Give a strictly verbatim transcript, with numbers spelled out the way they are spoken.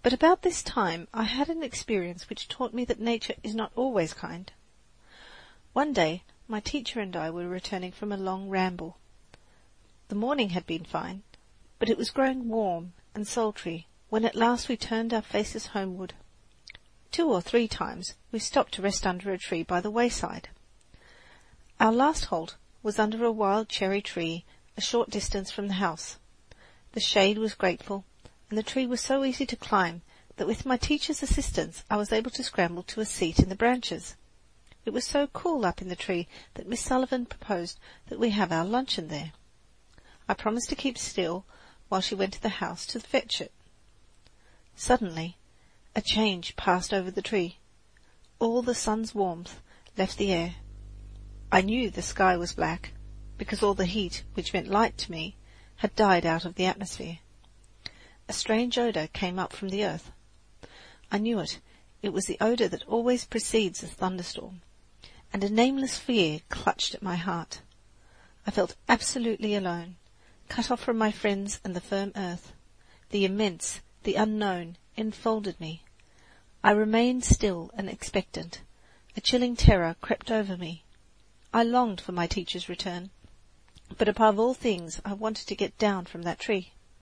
But about this time I had an experience which taught me that nature is not always kind. One day my teacher and I were returning from a long ramble. The morning had been fine, but it was growing warm and sultry when at last we turned our faces homeward. Two or three times we stopped to rest under a tree by the wayside. Our last halt was under a wild cherry tree a short distance from the house. The shade was grateful, and the tree was so easy to climb that with my teacher's assistance I was able to scramble to a seat in the branches. It was so cool up in the tree that Miss Sullivan proposed that we have our luncheon there. I promised to keep still while she went to the house to fetch it. Suddenly a change passed over the tree. All the sun's warmth left the air. I knew the sky was black, because all the heat, which meant light to me, had died out of the atmosphere. A strange odour came up from the earth. I knew it. It was the odour that always precedes a thunderstorm, and a nameless fear clutched at my heart. I felt absolutely alone, cut off from my friends and the firm earth. The immense, the unknown, enfolded me. I remained still and expectant. A chilling terror crept over me. I longed for my teacher's return, but above all things I wanted to get down from that tree.